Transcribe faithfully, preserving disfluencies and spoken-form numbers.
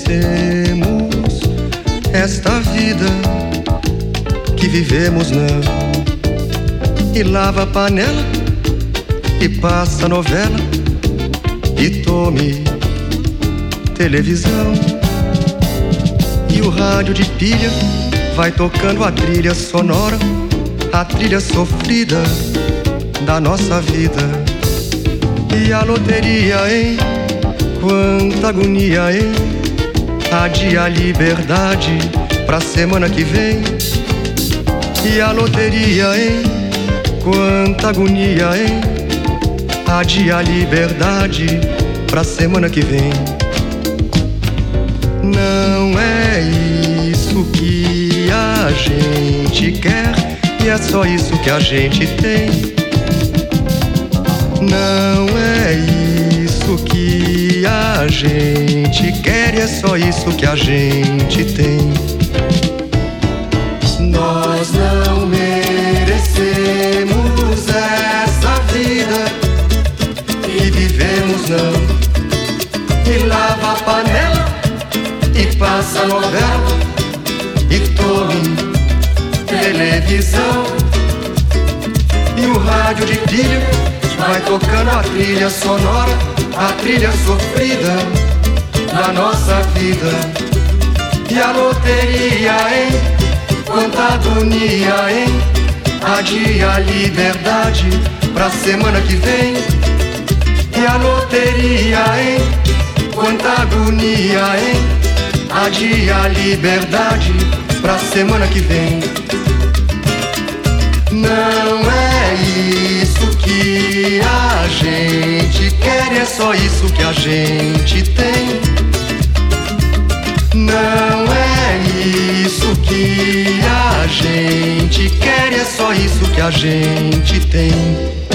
merecemos esta vida que vivemos, não. E lava a panela, e passa novela, e tome televisão. E o rádio de pilha vai tocando a trilha sonora, a trilha sofrida da nossa vida. E a loteria, hein? Quanta agonia, hein? Adia a liberdade pra semana que vem. E a loteria, hein? Quanta agonia, hein? Adia a liberdade pra semana que vem. Não é isso que a gente quer, e é só isso que a gente tem. Não é isso que a gente quer, e é só isso que a gente tem. Nós não merecemos essa vida e vivemos, não. E lava a panela, e passa a novela, e tome televisão. E o rádio de pilha vai tocando a trilha sonora, a trilha sofrida da nossa vida. E a loteria, hein? Quanta agonia, hein? Adia a liberdade pra semana que vem. E a loteria, hein? Quanta agonia, hein? Adia a liberdade pra semana que vem. Não é isso que a gente quer, é só isso que a gente tem. Não é isso que a gente quer, é só isso que a gente tem.